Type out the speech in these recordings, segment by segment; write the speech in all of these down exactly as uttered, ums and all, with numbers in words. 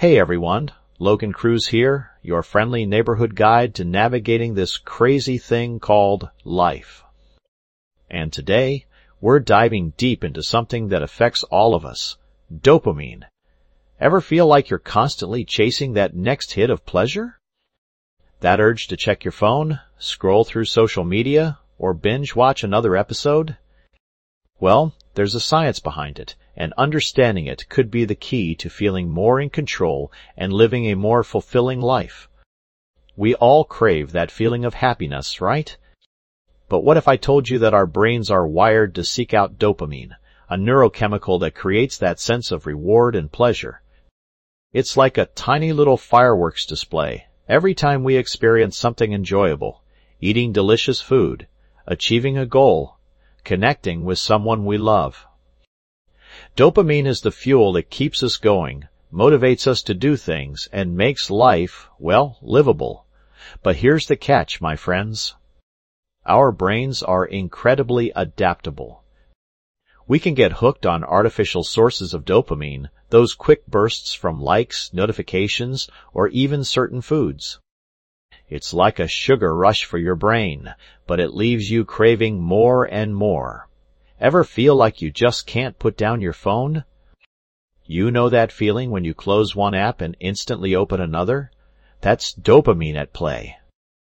Hey everyone, Logan Cruz here, your friendly neighborhood guide to navigating this crazy thing called life. And today, we're diving deep into something that affects all of us, dopamine. Ever feel like you're constantly chasing that next hit of pleasure? That urge to check your phone, scroll through social media, or binge watch another episode? Well, there's a science behind it, and understanding it could be the key to feeling more in control and living a more fulfilling life. We all crave that feeling of happiness, right? But what if I told you that our brains are wired to seek out dopamine, a neurochemical that creates that sense of reward and pleasure? It's like a tiny little fireworks display every time we experience something enjoyable, eating delicious food, achieving a goal, connecting with someone we love. Dopamine is the fuel that keeps us going, motivates us to do things, and makes life, well, livable. But here's the catch, my friends. Our brains are incredibly adaptable. We can get hooked on artificial sources of dopamine, those quick bursts from likes, notifications, or even certain foods. It's like a sugar rush for your brain, but it leaves you craving more and more. Ever feel like you just can't put down your phone? You know that feeling when you close one app and instantly open another? That's dopamine at play.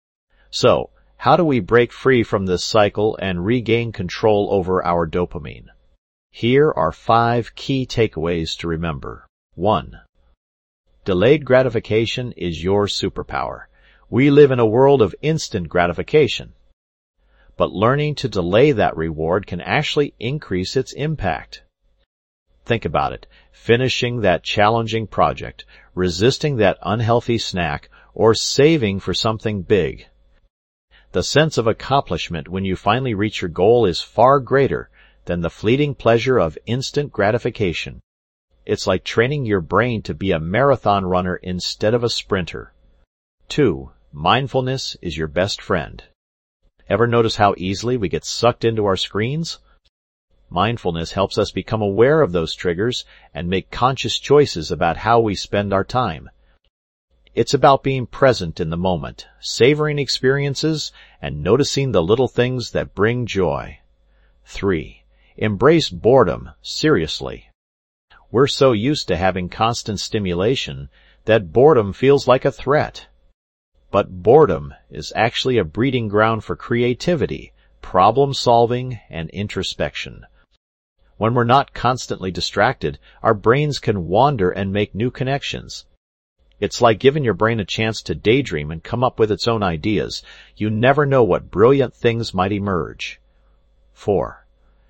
So, how do we break free from this cycle and regain control over our dopamine? Here are five key takeaways to remember. One. Delayed gratification is your superpower. We live in a world of instant gratification. But learning to delay that reward can actually increase its impact. Think about it. Finishing that challenging project, resisting that unhealthy snack, or saving for something big. The sense of accomplishment when you finally reach your goal is far greater than the fleeting pleasure of instant gratification. It's like training your brain to be a marathon runner instead of a sprinter. Two. Mindfulness is your best friend. Ever notice how easily we get sucked into our screens? Mindfulness helps us become aware of those triggers and make conscious choices about how we spend our time. It's about being present in the moment, savoring experiences, and noticing the little things that bring joy. Three. Embrace boredom seriously. We're so used to having constant stimulation that boredom feels like a threat. But boredom is actually a breeding ground for creativity, problem-solving, and introspection. When we're not constantly distracted, our brains can wander and make new connections. It's like giving your brain a chance to daydream and come up with its own ideas. You never know what brilliant things might emerge. Four.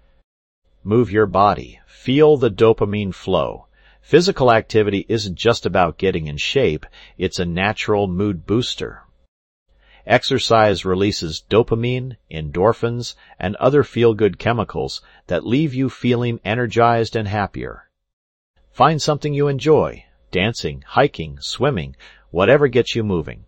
Move your body. Feel the dopamine flow. Physical activity isn't just about getting in shape, it's a natural mood booster. Exercise releases dopamine, endorphins, and other feel-good chemicals that leave you feeling energized and happier. Find something you enjoy, dancing, hiking, swimming, whatever gets you moving.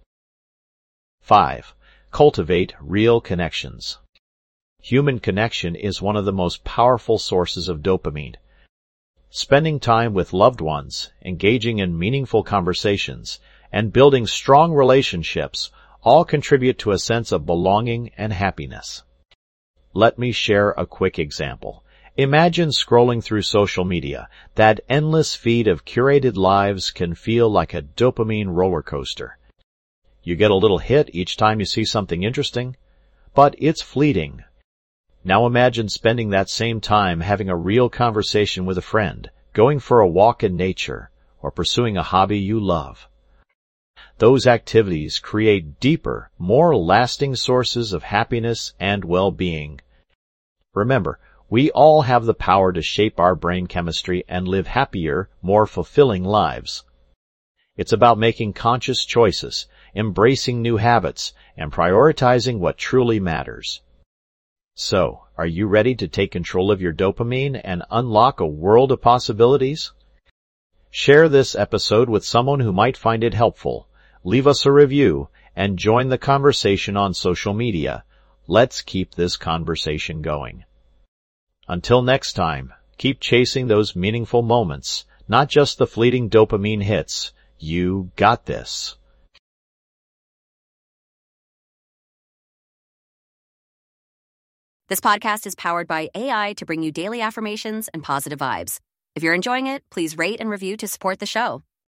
Five. Cultivate real connections. Human connection is one of the most powerful sources of dopamine. Spending time with loved ones, engaging in meaningful conversations, and building strong relationships all contribute to a sense of belonging and happiness. Let me share a quick example. Imagine scrolling through social media. That endless feed of curated lives can feel like a dopamine roller coaster. You get a little hit each time you see something interesting, but it's fleeting. Now imagine spending that same time having a real conversation with a friend, going for a walk in nature, or pursuing a hobby you love. Those activities create deeper, more lasting sources of happiness and well-being. Remember, we all have the power to shape our brain chemistry and live happier, more fulfilling lives. It's about making conscious choices, embracing new habits, and prioritizing what truly matters. So, are you ready to take control of your dopamine and unlock a world of possibilities? Share this episode with someone who might find it helpful. Leave us a review and join the conversation on social media. Let's keep this conversation going. Until next time, keep chasing those meaningful moments, not just the fleeting dopamine hits. You got this. This podcast is powered by A I to bring you daily affirmations and positive vibes. If you're enjoying it, please rate and review to support the show.